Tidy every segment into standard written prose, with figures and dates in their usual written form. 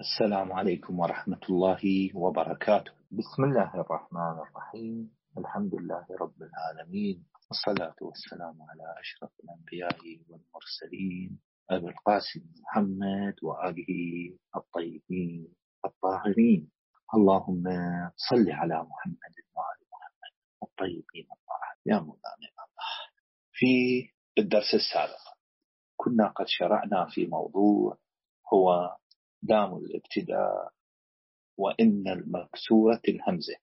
السلام عليكم ورحمة الله وبركاته. بسم الله الرحمن الرحيم. الحمد لله رب العالمين، والصلاة والسلام على أشرف الأنبياء والمرسلين أبي القاسم محمد وآله الطيبين الطاهرين. اللهم صل على محمد وآل محمد الطيبين الطاهرين يا مولانا الله. في الدرس السابق كنا قد شرعنا في موضوع هو لام الابتداء وإن المكسورة الهمزة،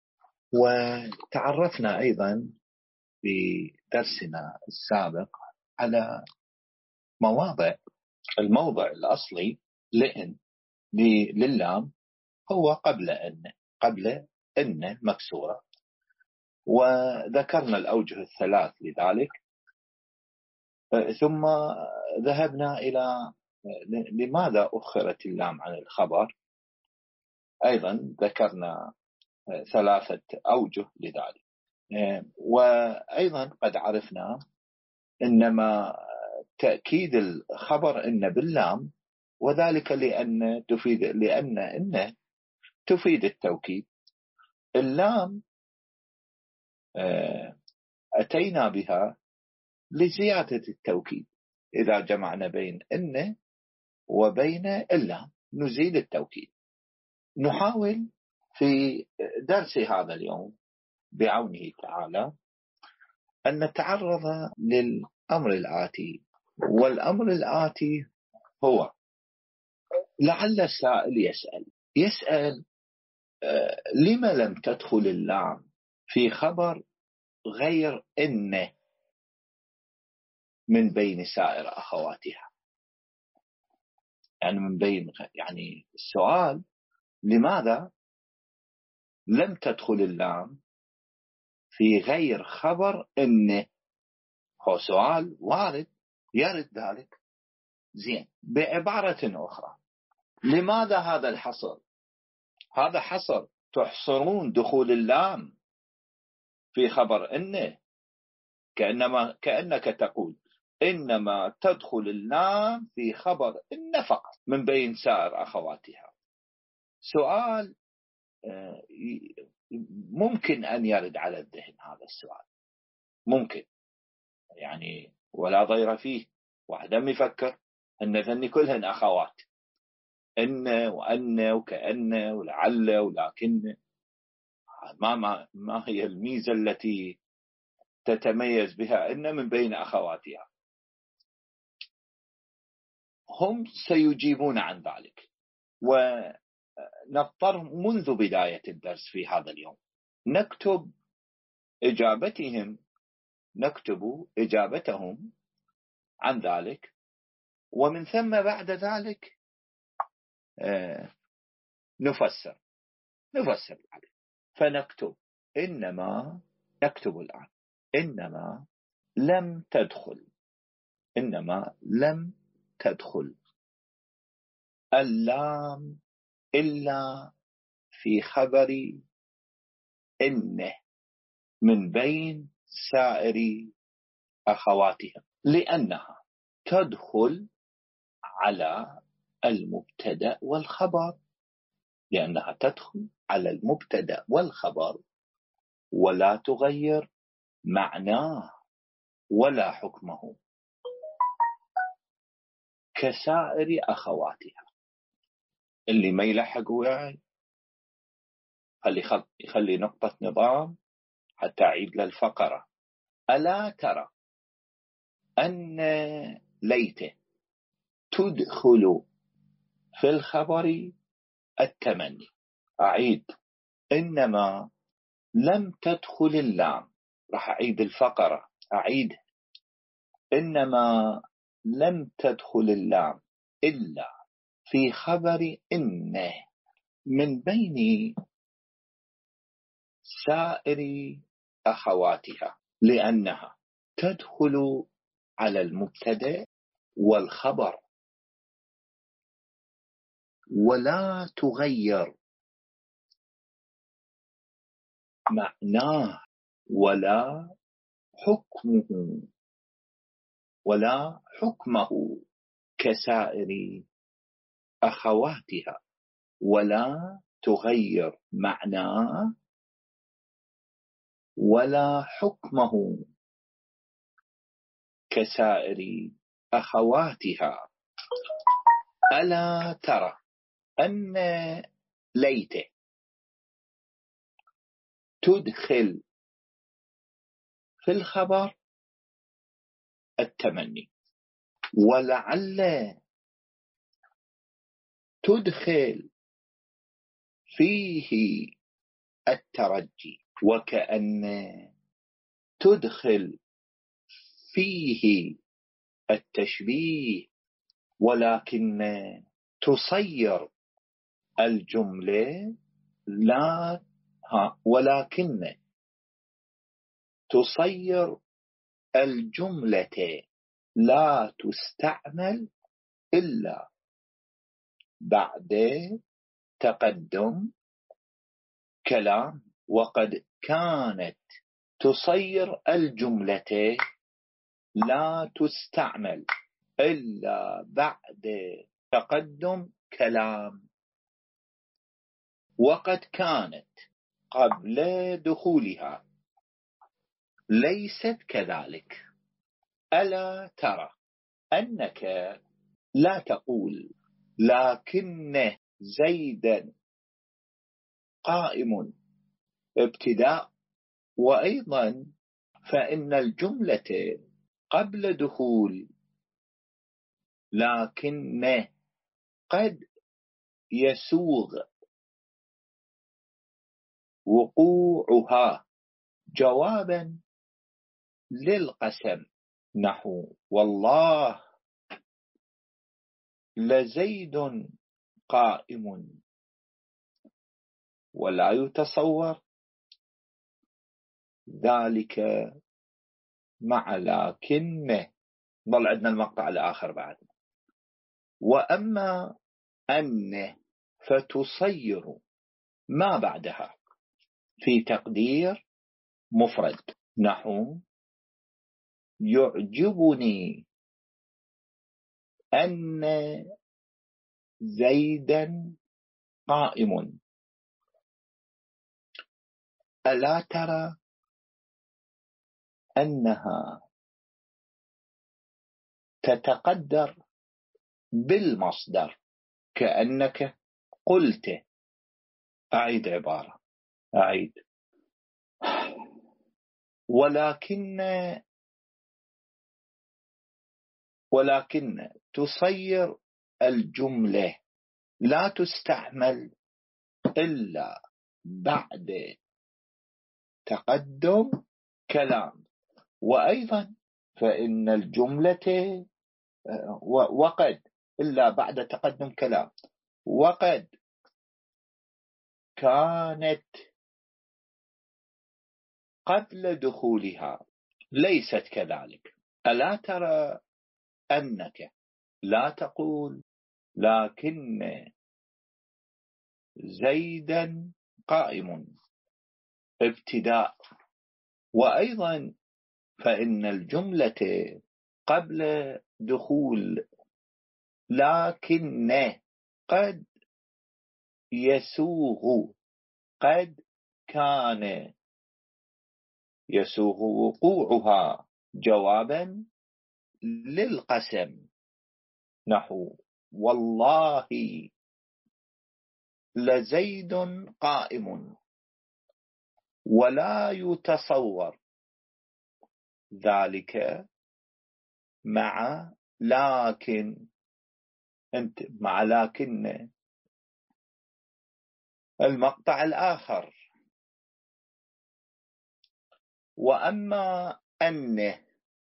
وتعرفنا أيضا في درسنا السابق على الموضع الأصلي للام هو قبل إن مكسورة، وذكرنا الأوجه الثلاث لذلك. ثم ذهبنا إلى لماذا أخرت اللام عن الخبر، أيضا ذكرنا ثلاثة أوجه لذلك. وأيضا قد عرفنا إنما تأكيد الخبر إن باللام، وذلك لأن إن تفيد التوكيد. اللام أتينا بها لزيادة التوكيد، إذا جمعنا بين إن وبين اللام نزيد التوكيد. نحاول في درس هذا اليوم بعونه تعالى أن نتعرض للأمر الآتي، والأمر الآتي هو لعل السائل يسأل لما لم تدخل اللام في خبر غير إن من بين سائر أخواتها، يعني السؤال لماذا لم تدخل اللام في غير خبر إن؟ هو سؤال وارد يرد ذلك. زين، بعبارة أخرى، لماذا هذا الحصر؟ هذا حصر تحصرون دخول اللام في خبر إن، كأنك تقول إنما تدخل اللام في خبر إن فقط من بين سائر أخواتها. سؤال ممكن أن يرد على الذهن، هذا السؤال ممكن، يعني ولا ضير فيه. واحد يفكر أن ذني كلهن أخوات، إن وأن وكأن ولعل ولكن. ما هي الميزة التي تتميز بها إن من بين أخواتها؟ هم سيجيبون عن ذلك، ونضطر منذ بداية الدرس في هذا اليوم نكتب إجابتهم عن ذلك، ومن ثم بعد ذلك نفسر عليه. فنكتب نكتب الآن إنما لم تدخل اللام إلا في خبر إن من بين سائر أخواتها، لأنها تدخل على المبتدأ والخبر، ولا تغير معناه ولا حكمه كسائر أخواتها. اللي ما يلحق وياي يخلي نقطة نظام حتى أعيد للفقرة. ألا ترى أن ليته تدخل في الخبر التمني. أعيد، إنما لم تدخل اللام، راح أعيد الفقرة، إنما لم تدخل اللام إلا في خبر إن من بين سائر أخواتها، لأنها تدخل على المبتدأ والخبر ولا تغير معناه ولا حكمه كسائر أخواتها. ولا تغير معناه ولا حكمه كسائر أخواتها. ألا ترى أن ليت تدخل في الخبر التمني، ولعل تدخل فيه الترجي، وكأن تدخل فيه التشبيه، ولكن تصير الجملة ولكن تصير الجملة لا تستعمل إلا بعد تقدم كلام، وقد كانت تصير الجملة لا تستعمل إلا بعد تقدم كلام، وقد كانت قبل دخولها ليست كذلك. ألا ترى أنك لا تقول لكن زيدا قائم ابتداء، وأيضا فإن الجملة قبل دخول لكن قد يسوغ وقوعها جوابا للقسم، نحو والله لزيد قائم، ولا يتصور ذلك مع لكن. ضل عندنا المقطع الآخر بعد. وأما أن فتصير ما بعدها في تقدير مفرد، نحو يعجبني أن زيدا قائم. ألا ترى أنها تتقدر بالمصدر كأنك قلت. أعيد عبارة، أعيد. ولكن تصير الجملة لا تستعمل إلا بعد تقدم كلام، وأيضا فإن الجملة وقد إلا بعد تقدم كلام، وقد كانت قبل دخولها ليست كذلك. ألا ترى أنك لا تقول لكن زيدا قائم ابتداء، وأيضا فإن الجملة قبل دخول لكن قد يسوغ، قد كان يسوغ وقوعها جوابا للقسم، نحو والله لزيد قائم، ولا يتصور ذلك مع لكن. أنت مع لكن المقطع الآخر. وأما أن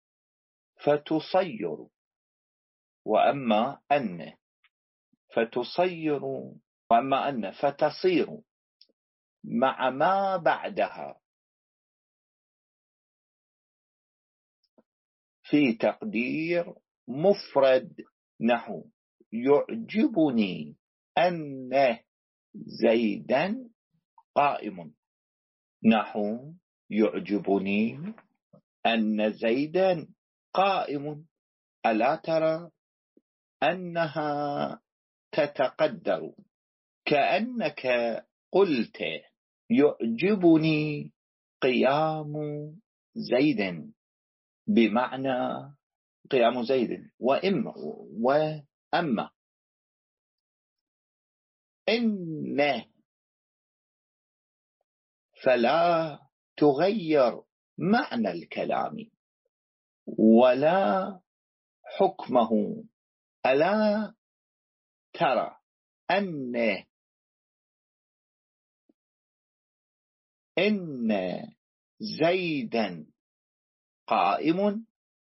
فتصير، وأما أن فتصير، وأما أن فتصير مع ما بعدها في تقدير مفرد، نحو يعجبني أن زيدا قائم، نحو يعجبني أن زيدا قائم. ألا ترى أنها تتقدر كأنك قلت يعجبني قيام زيد، بمعنى قيام زيد وأما إن فلا تغير معنى الكلام ولا حكمه. ألا ترى إن زيدا قائم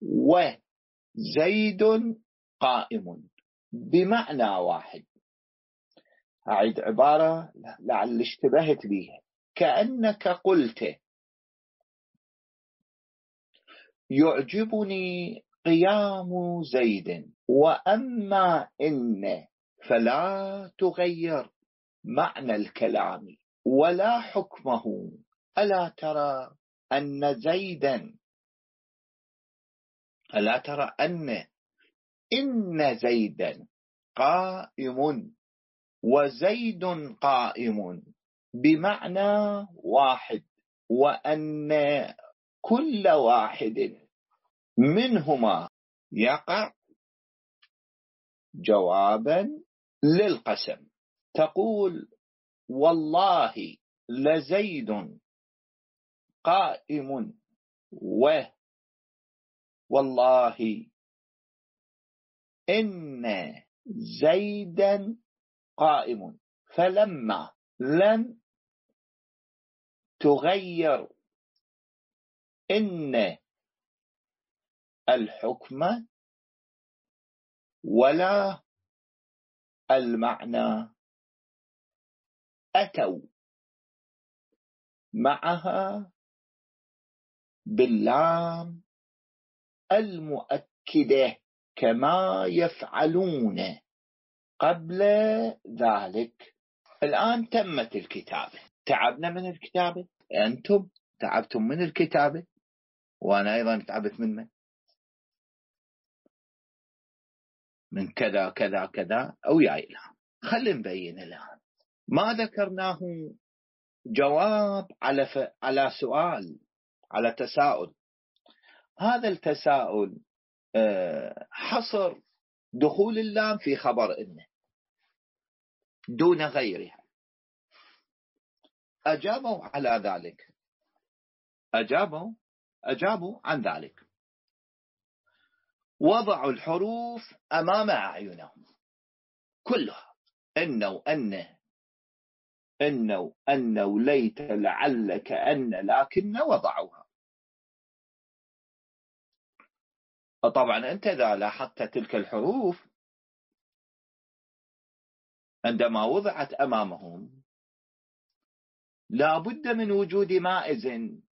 وزيد قائم بمعنى واحد. أعيد عبارة لعل اشتبهت بها. كأنك قلت يعجبني قيام زيد، وأما إن فلا تغير معنى الكلام ولا حكمه. ألا ترى أن زيدا ألا ترى إن زيدا قائم وزيد قائم بمعنى واحد، وأن كل واحد منهما يقع جوابا للقسم. تقول والله لزيد قائم، والله إن زيدا قائم. فلما لم تغير إن الحكم ولا المعنى، أتوا معها باللام المؤكدة كما يفعلون قبل ذلك. الآن تمت الكتابة. تعبنا من الكتابة، أنتم تعبتم من الكتابة، وأنا أيضا تعبت من كذا كذا كذا أو يا إلهام. خلينا نبين الآن ما ذكرناه جواب على سؤال، على تساؤل. هذا التساؤل حصر دخول اللام في خبر إنه دون غيرها. أجابوا على ذلك، أجابوا عن ذلك، وضعوا الحروف أمام أعينهم كلها، إنه ليت لعل كأن لكن، وضعوها. طبعا أنت إذا لاحظت تلك الحروف عندما وضعت أمامهم لا بد من وجود مائز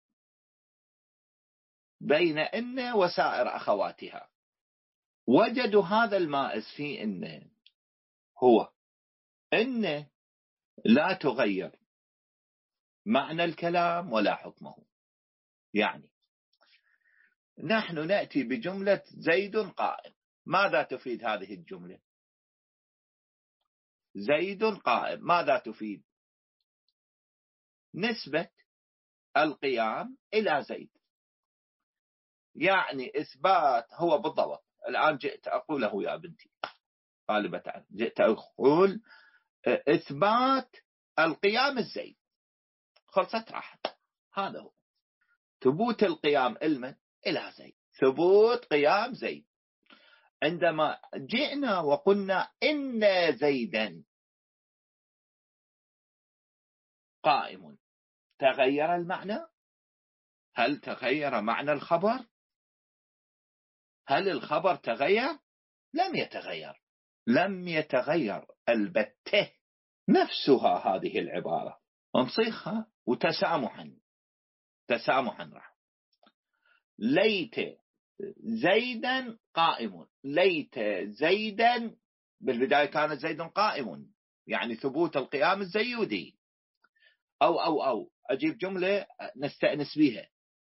بين إن وسائر أخواتها. وجدوا هذا المائز في إن هو إن لا تغير معنى الكلام ولا حكمه. يعني نحن نأتي بجملة زيد قائم. ماذا تفيد هذه الجملة؟ زيد قائم ماذا تفيد؟ نسبة القيام إلى زيد، يعني إثبات. هو بالضبط الآن جئت أقوله يا بنتي غالبة، جئت أقول إثبات القيام الزيد، خلصت راحت. هذا هو ثبوت القيام إلى زيد، ثبوت قيام زيد. عندما جئنا وقلنا إن زيدا قائم، تغير المعنى؟ هل تغير معنى الخبر؟ هل الخبر تغير؟ لم يتغير البتة. نفسها هذه العبارة نصيغها وتسامحا راح. ليت زيدا قائم، ليت زيدا بالبداية كان زيد قائم، يعني ثبوت القيام الزيودي. أو أجيب جملة نستأنس بها.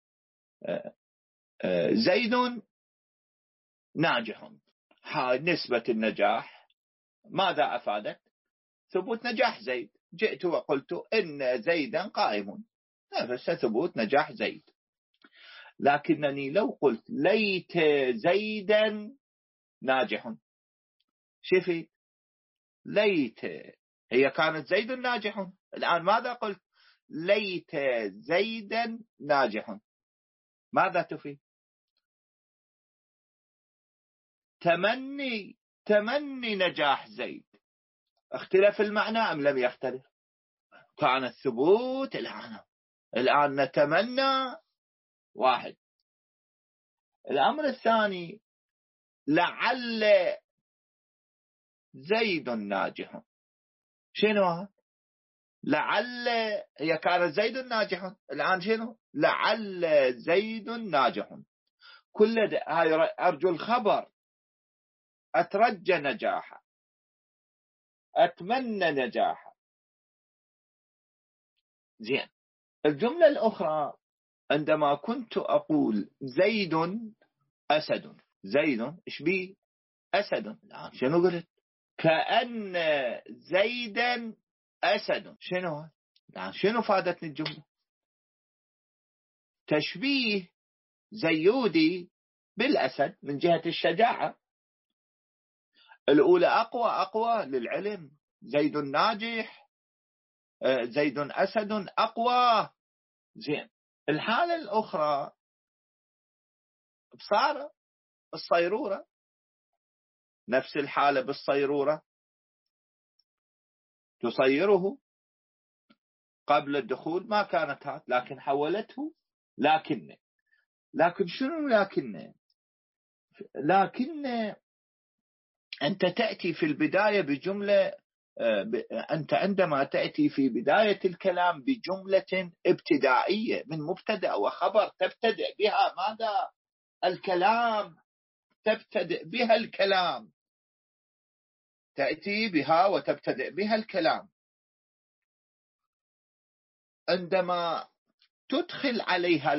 زيد ناجح. نسبة النجاح ماذا أفادت؟ ثبوت نجاح زيد. جئت وقلت إن زيدا قائم، هذا ثبوت نجاح زيد. لكنني لو قلت ليت زيدا ناجح، شفت؟ ليت هي كانت زيد ناجح، الآن ماذا قلت؟ ليت زيدا ناجح، ماذا تفيد؟ تمني نجاح زيد. اختلف المعنى أم لم يختلف؟ كان الثبوت الآن نتمنى واحد. الأمر الثاني لعل زيد ناجح، شنو هذا؟ لعل هي كانت زيد ناجح، الآن شنو؟ لعل زيد ناجح. كل هاي أرجو الخبر، أترجى نجاحا، أتمنى نجاحا. زين. الجملة الأخرى عندما كنت أقول زيد أسد، زيد إيش بيه؟ أسد. الآن شنو قلت؟ كأن زيدا أسد، شنو؟ الآن شنو فادتني الجملة؟ تشبيه زيودي بالأسد من جهة الشجاعة. الأولى أقوى للعلم، زيد ناجح، زيد أسد أقوى. زين. الحالة الأخرى بصارة الصيرورة، نفس الحالة بالصيرورة، تصيره قبل الدخول ما كانت هات، لكن حولته لكن شنو لكن أنت تأتي في البداية بجملة، أنت عندما تأتي في بداية الكلام بجملة ابتدائية من مبتدأ وخبر تبتدئ بها ماذا؟ الكلام، تبتدئ بها الكلام، تأتي بها وتبتدئ بها الكلام. عندما تدخل عليها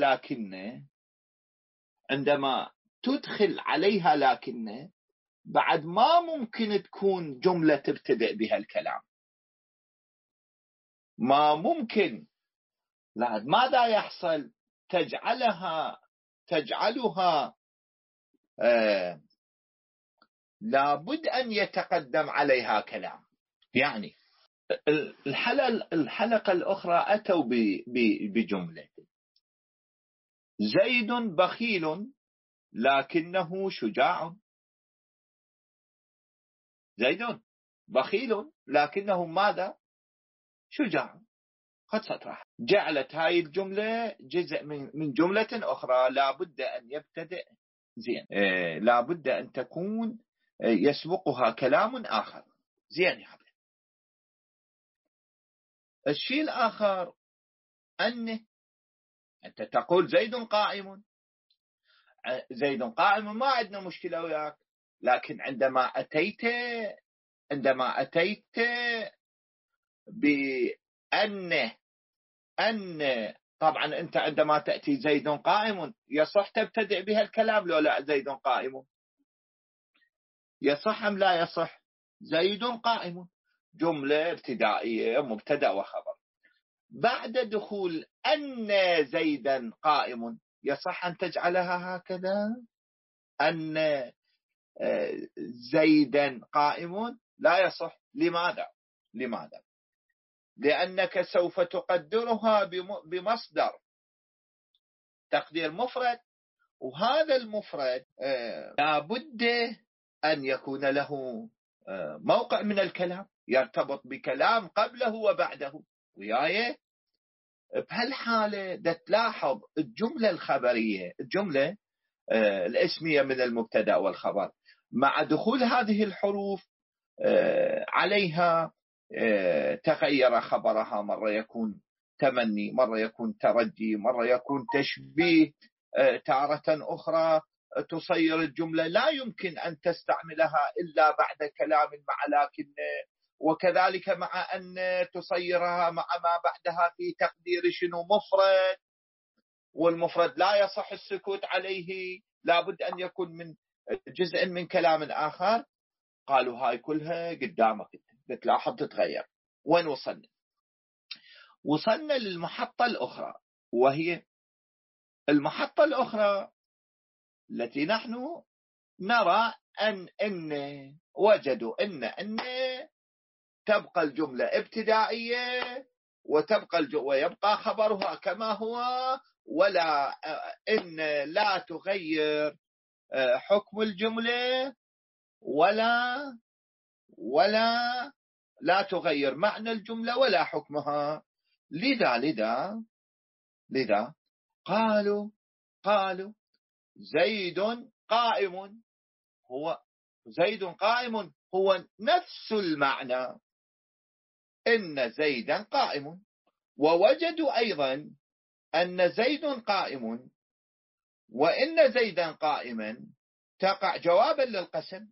لكن بعد ما ممكن تكون جملة تبتدئ بها الكلام، ما ممكن. لا، ماذا يحصل؟ تجعلها لابد أن يتقدم عليها كلام. يعني الحلقة الأخرى أتوا بجملة زيد بخيل لكنه شجاع. زيد بخيل لكنه ماذا؟ شجاع. قد سطرح. جعلت هاي الجملة جزء من جملة أخرى لابد أن يبتدئ. زين. لابد أن تكون يسبقها كلام آخر. زين يا حبيبي. الشيء الآخر أنت تقول زيد قائم، ما عندنا مشكلة وياك، لكن عندما أتيت بأن طبعا أنت عندما تأتي زيد قائم يصح تبتدئ بها الكلام لو لا زيد قائم، يصح أم لا يصح؟ زيد قائم جملة ابتدائية مبتدأ وخبر. بعد دخول أن زيدا قائم يصح أن تجعلها هكذا، أن زيدا قائم؟ لا يصح. لماذا؟ لأنك سوف تقدرها بمصدر تقدير مفرد، وهذا المفرد لابد أن يكون له موقع من الكلام يرتبط بكلام قبله وبعده. وياي بهالحالة تلاحظ الجملة الخبرية، الجملة الاسمية من المبتدأ والخبر مع دخول هذه الحروف عليها تغير خبرها، مرة يكون تمني، مرة يكون ترجي، مرة يكون تشبيه، تارة أخرى تصير الجملة لا يمكن أن تستعملها إلا بعد كلام مع لكن، وكذلك مع أن تصيرها مع ما بعدها في تقدير شنو؟ مفرد، والمفرد لا يصح السكوت عليه، لابد أن يكون من جزء من كلام آخر. قالوا هاي كلها قدامك، بتلاحظ تتغير. وين وصلنا؟ وصلنا للمحطة الأخرى، وهي المحطة الأخرى التي نحن نرى أن وجدوا أن تبقى الجملة ابتدائية ويبقى خبرها كما هو، ولا أن لا تغير حكم الجملة ولا لا تغير معنى الجملة ولا حكمها. لذا قالوا زيد قائم هو نفس المعنى، إن زيدا قائم. ووجدوا أيضا أن زيد قائم وإن زيدا قائما تقع جوابا للقسم.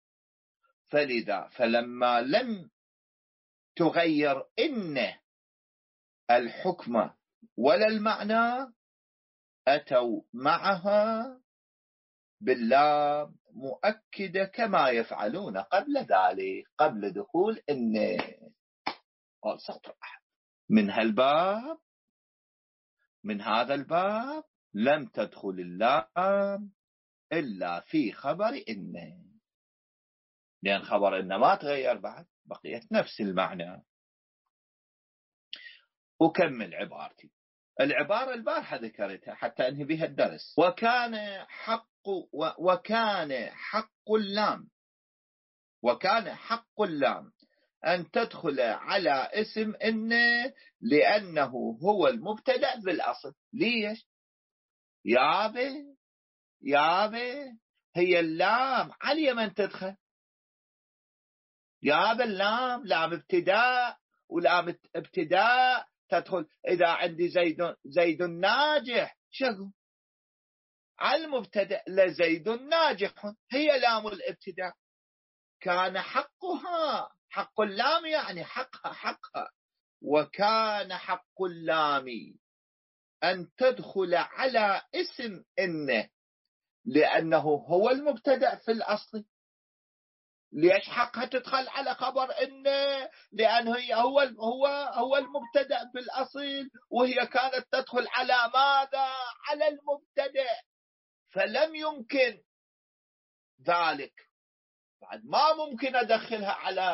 فلما لم تغير إن الحكم ولا المعنى، أتوا معها باللام مؤكدة كما يفعلون قبل ذلك، قبل دخول إن من هذا الباب لم تدخل اللام إلا في خبر إن، لأن خبر إن ما تغير بعد، بقيت نفس المعنى. أكمل عبارتي. العبارة البارحة ذكرتها حتى أنهي بها الدرس. وكان حق اللام أن تدخل على اسم إن لأنه هو المبتدأ بالأصل. ليش؟ يابي هي اللام على من تدخل؟ يابي اللام لام ابتداء، ولام ابتداء تدخل إذا عندي زيد ناجح شغل على المبتدأ لزيد ناجح، هي لام الابتداء. كان حق اللام يعني حقها. وكان حق اللام أن تدخل على اسم إن لأنه هو المبتدأ في الأصل. ليش حقها تدخل على خبر إن؟ لأنه هو المبتدأ بالأصل، وهي كانت تدخل على ماذا؟ على المبتدأ. فلم يمكن ذلك، بعد ما ممكن أدخلها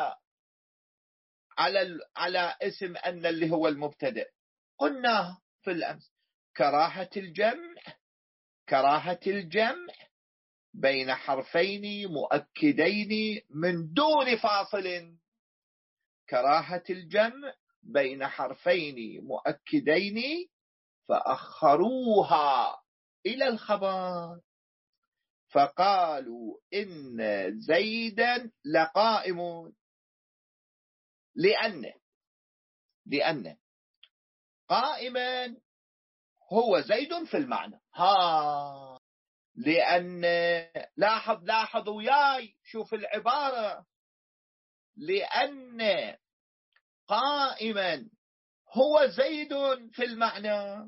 على اسم أن اللي هو المبتدأ. قلنا في الأمس كراهة الجمع بين حرفين مؤكدين من دون فاصل. كراهة الجمع بين حرفين مؤكدين فأخروها إلى الخبر، فقالوا إن زيدا لقائم، لأن قائما هو زيد في المعنى. لأن لاحظ وياي، شوف العبارة. لأن قائما هو زيد في المعنى،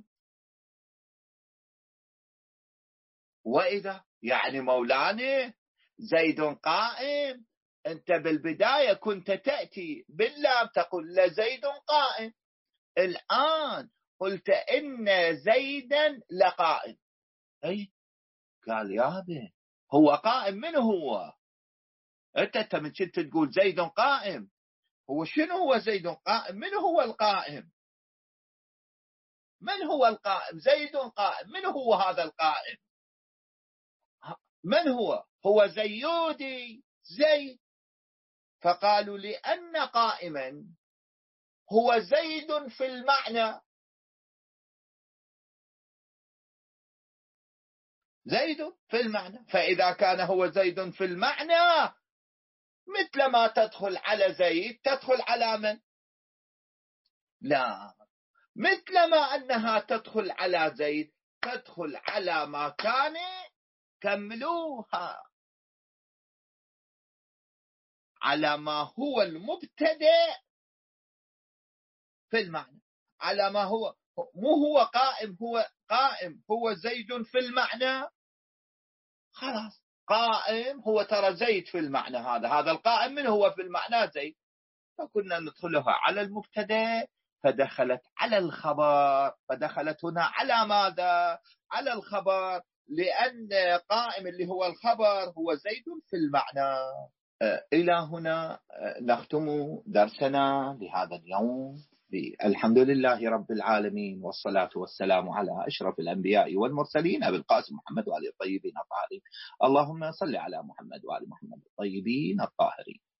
وإذا يعني مولانا زيد قائم، أنت بالبداية كنت تأتي باللام تقول لزيد قائم، الآن قلت إن زيدا لقائم. أي قال يابا هو قائم. من هو؟ أنت من كنت تقول زيد قائم، هو شنو هو زيد قائم؟ من هو القائم؟ زيد قائم. من هو هذا القائم؟ من هو زيودي زيد. فقالوا لأن قائما هو زيد في المعنى، فإذا كان هو زيد في المعنى، مثل ما تدخل على زيد تدخل على من؟ لا، مثل ما أنها تدخل على زيد تدخل على ما كان كملوها على ما هو المبتدأ في المعنى، على ما هو مو هو قائم هو زيد في المعنى. خلاص قائم هو ترى زيد في المعنى. هذا القائم من هو في المعنى؟ زيد. فكنا ندخلها على المبتدأ فدخلت على الخبر، فدخلت هنا على ماذا؟ على الخبر، لأن قائم اللي هو الخبر هو زيد في المعنى. إلى هنا نختم درسنا لهذا اليوم. الحمد لله رب العالمين، والصلاة والسلام على أشرف الأنبياء والمرسلين أبي القاسم محمد وآله الطيبين الطاهرين. اللهم صل على محمد وآل محمد الطيبين الطاهرين.